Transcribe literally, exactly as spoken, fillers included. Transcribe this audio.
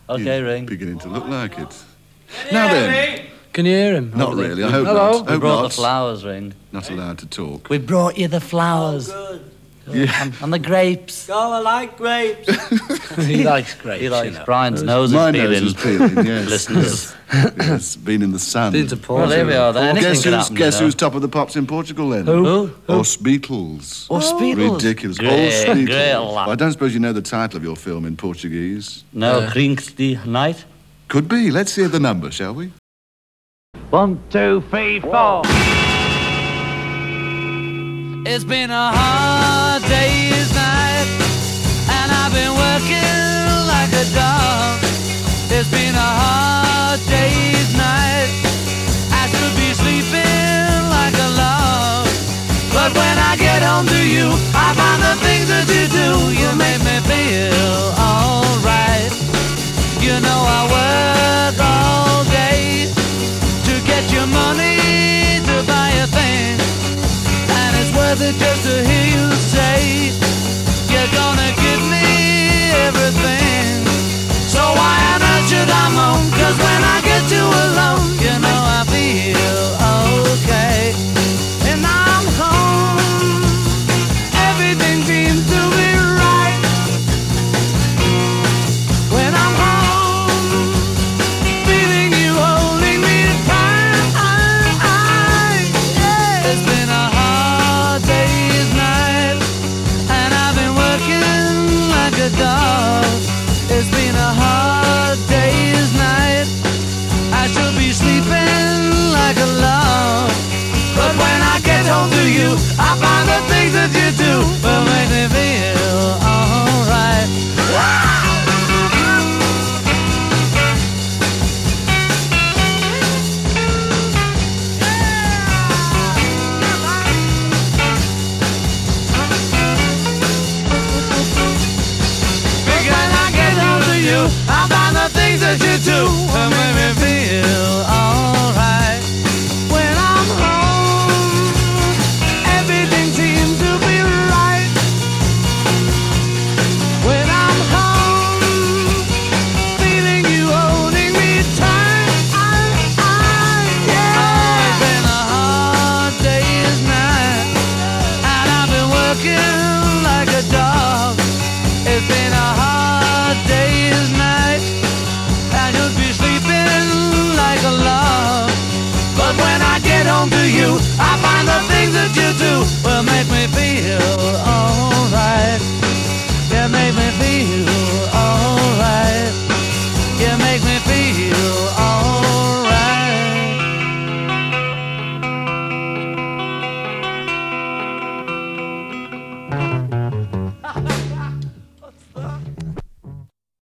Okay, ring. Beginning to look like it. Now then. Can you hear him? Not really, I hope Hello? not. We Hope brought not. the flowers, Ring. Not allowed to talk. We brought you the flowers. Oh, good. Yeah. And, and the grapes. Oh, I like grapes. He likes grapes, He likes you know. Brian's nose My is nose peeling. is peeling, yes. Listeners. yes. Yes, been in the sun. Been to Well, there we are then. Anything Guess, could who's, happen, guess you know. who's top of the pops in Portugal then? Who? Os Beatles. Os Beatles? Ridiculous. Great, Os Beatles. great lad. Well, I don't suppose you know the title of your film in Portuguese. No, Uh, Drinks the Night. Could be. Let's hear the number, shall we? One, two, three, four. It's been a hard day's night, and I've been working like a dog. It's been a hard day's night. I should be sleeping like a log. But when I get home to you, I find the things that you do, you make me feel alright. You know I work all day to get your money to buy a thing, and it's worth it just to hear you say you're gonna give me everything. So why on earth should I moan? 'Cause when I get you alone, you know I feel okay. And I'm home, everything seems to be right. When I'm home, feeling you holding me tight. Yeah. It's been a hard day's night, and I've been working like a dog. It's been a hard day's night. I should be sleeping like a log. But when I get home to you, I find the things that you do will make me feel alright. When I get home to you, I find the things that you do will make me feel alright.